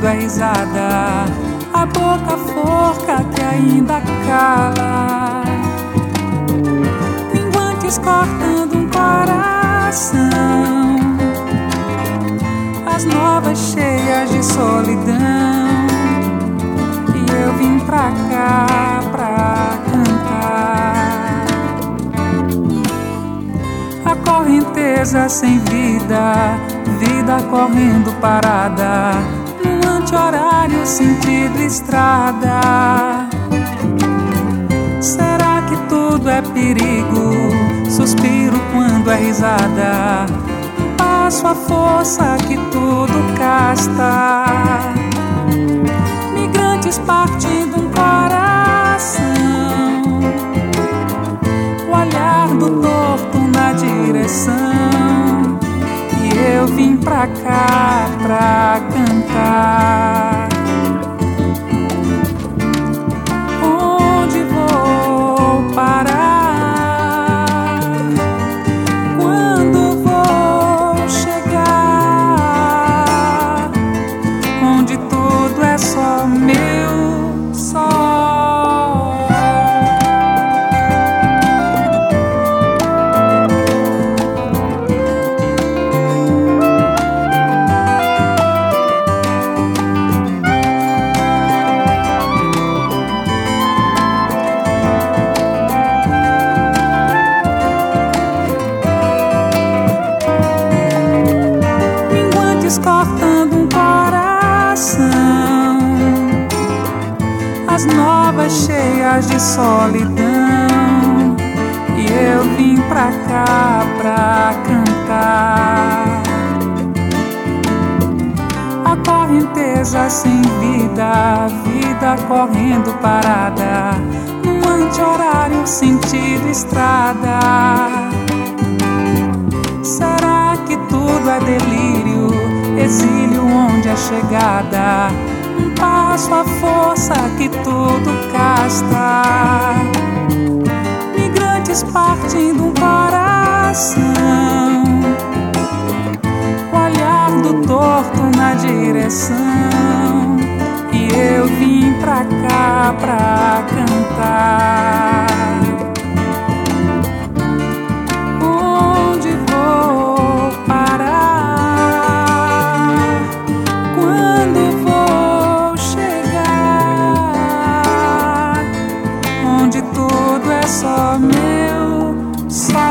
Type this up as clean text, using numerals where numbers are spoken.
quando é risada, a boca forca que ainda cala, minguantes cortando um coração, as novas cheias de solidão, e eu vim pra cá pra cantar. A correnteza sem vida, vida correndo parada, num anti-horário sentido estrada. Será que tudo é perigo? Suspiro quando é risada, passo a força que tudo casta. Migrantes partindo um coração, o olhar do torto na direção, e eu vim pra cá pra cantar. Onde vou parar? Quando vou chegar? Onde tudo é só meu sol. Cortando um coração, as novas cheias de solidão, e eu vim pra cá pra cantar. A correnteza sem vida, vida correndo parada, num anti-horário sentido estrada. Será que tudo é delírio? Exílio onde é chegada, um passo à força que tudo casta. Migrantes partindo um coração, o olhar do torto na direção, e eu vim pra cá pra cantar. Onde vou parar? Tudo é só meu sol.